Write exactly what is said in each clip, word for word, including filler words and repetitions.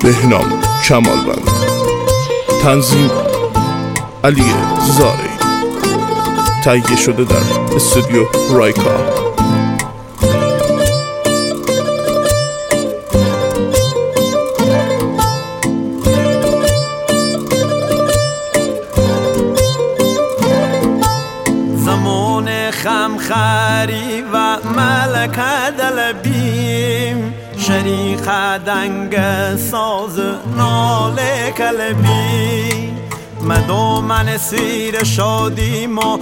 بهنام کمالوند. تنظیم علی زاری. تهیه شده در استودیو رایکا. خمخری و ملک دلبیم، شریخ دنگ ساز ناله کلبی، مدو من سیر شادیم و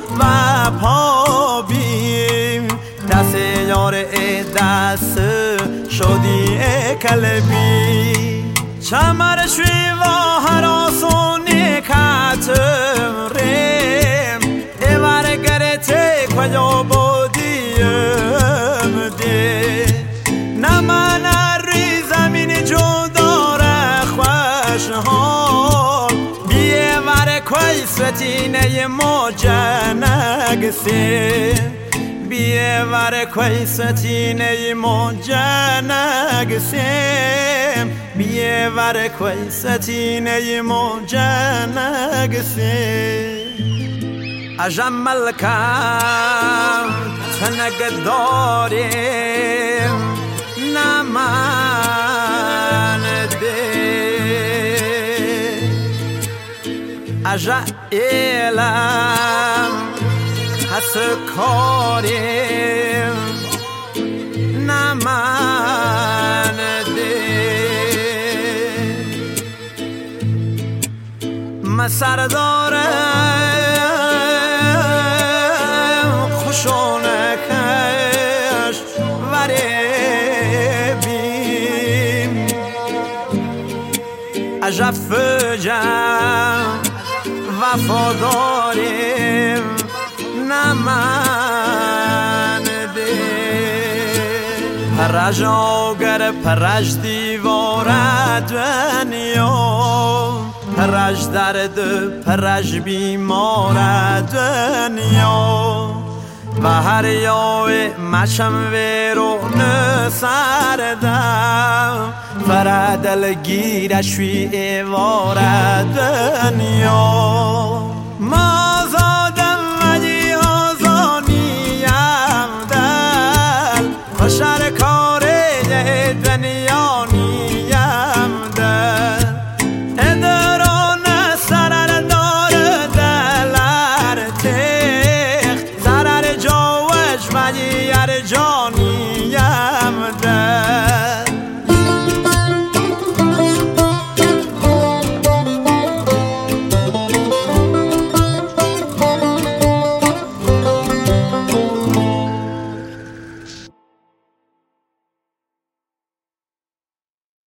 پابیم، دست یار دست شادی کلبی، چمر شوی و حراسونی کتریم، ایوار گرته کجا بودیم دی، نمن روی زمین جدا خوش حال، بیه ور کوی ستینه موجنگسی، بیه ور کوی ستینه موجنگسی، بیه ور کوی ستینه موجنگسی. اجمل کم تنگ داریم نمان ده، اجایلم حس کاریم نمان ده، مسر دارم شونکش وربیم، عجب فجم وفاداریم نمانده، پرج آگر پرج دیوار دنیا، پرج درد پرج بیمار دنیا، و هر یاوی مشم ویرو نسردم، فردل گیرشوی ایوار دنیا، ما زادم ولی آزانیم دل، خوشر کار دنیا نیم